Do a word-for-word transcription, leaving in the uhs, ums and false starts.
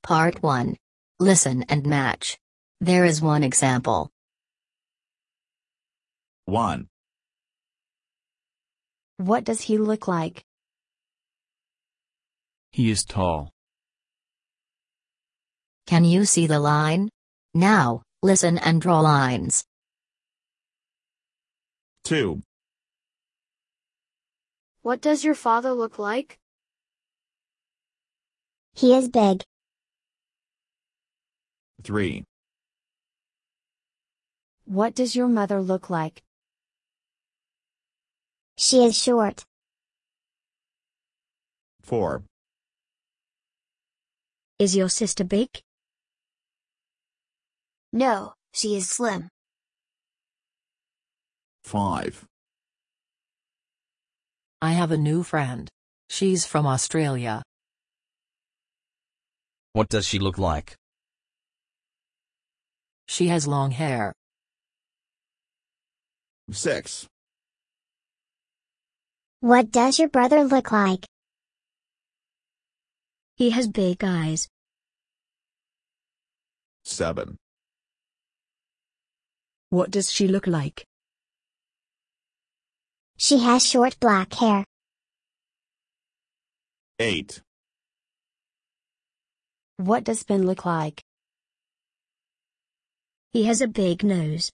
Part one. Listen and match. There is one example. one. What does he look like? He is tall. Can you see the line? Now, listen and draw lines. two. What does your father look like? He is big. three. What does your mother look like? She is short. four. Is your sister big? No, she is slim. five. I have a new friend. She's from Australia. What does she look like? She has long hair. six. What does your brother look like? He has big eyes. seven. What does she look like? She has short black hair. eight. What does Ben look like? He has a big nose.